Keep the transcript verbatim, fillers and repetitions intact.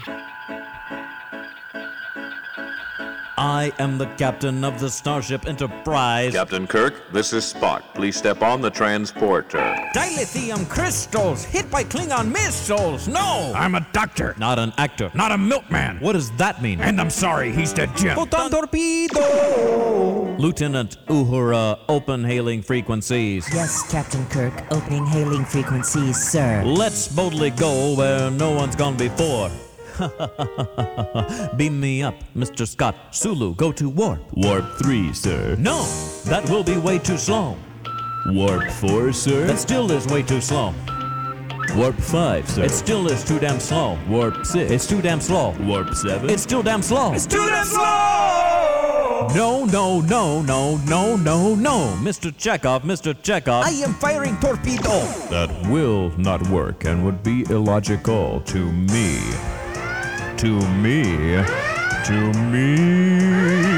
I am the captain of the Starship Enterprise. Captain Kirk, this is Spock. Please step on the transporter. Dilithium crystals hit by Klingon missiles. No! I'm a doctor, Not an actor. not a milkman. What does that mean? And I'm sorry, he's dead, Jim. Photon torpedo! Lieutenant Uhura, open hailing frequencies. Yes, Captain Kirk, opening hailing frequencies, sir. Let's boldly go where no one's gone before. Beam me up, Mister Scott. Sulu, go to warp. Warp three, sir. No, that will be way too slow. Warp four, sir. That still is way too slow. Warp five, sir. It still is too damn slow. Warp six. It's too damn slow. Warp seven. It's still damn slow. It's too damn slow! No, no, no, no, no, no, no. Mister Chekhov, Mister Chekhov. I am firing torpedo. That will not work and would be illogical to me. To me. To me.